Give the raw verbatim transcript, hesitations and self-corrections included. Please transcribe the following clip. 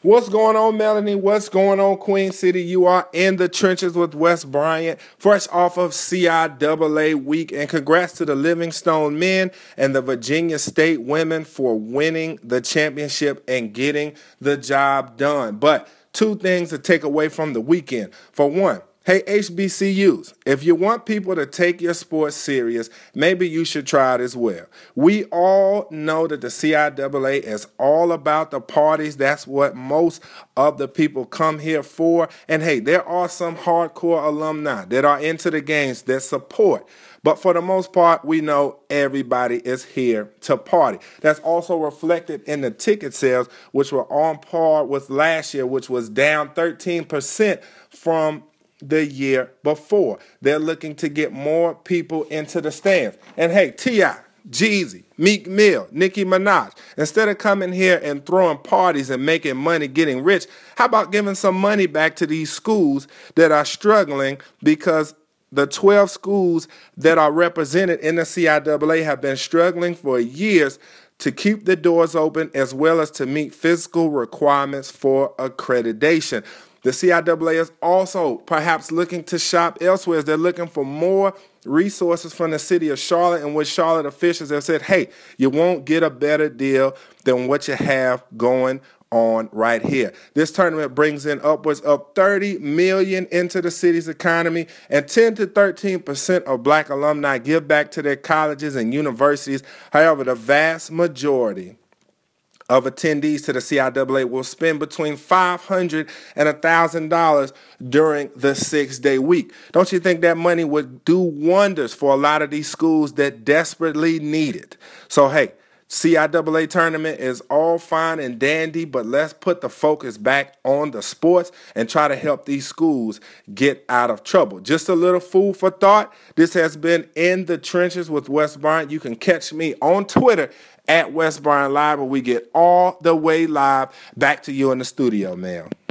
What's going on, Melanie? What's going on, Queen City? You are in the trenches with Wes Bryant, fresh off of C I A A week. And congrats to the Livingstone men and the Virginia State women for winning the championship and getting the job done. But two things to take away from the weekend. For one, hey, H B C Us, if you want people to take your sports serious, maybe you should try it as well. We all know that the C I A A is all about the parties. That's what most of the people come here for. And hey, there are some hardcore alumni that are into the games that support. But for the most part, we know everybody is here to party. That's also reflected in the ticket sales, which were on par with last year, which was down thirteen percent from the year before. They're looking to get more people into the stands. And hey, T I, Jeezy, Meek Mill, Nicki Minaj, instead of coming here and throwing parties and making money, getting rich, how about giving some money back to these schools that are struggling? Because the twelve schools that are represented in the C I A A have been struggling for years to keep the doors open as well as to meet physical requirements for accreditation. The C I A A is also perhaps looking to shop elsewhere as they're looking for more resources from the city of Charlotte, in which Charlotte officials have said, hey, you won't get a better deal than what you have going on right here. This tournament brings in upwards of thirty million dollars into the city's economy, and ten to thirteen percent of black alumni give back to their colleges and universities. However, the vast majority of attendees to the C I A A will spend between five hundred dollars and one thousand dollars during the six-day week. Don't you think that money would do wonders for a lot of these schools that desperately need it? So, hey, C I A A tournament is all fine and dandy, but let's put the focus back on the sports and try to help these schools get out of trouble. Just a little food for thought. This has been In the Trenches with Wes Bryant. You can catch me on Twitter at Wes Bryant Live, where we get all the way live. Back to you in the studio, man.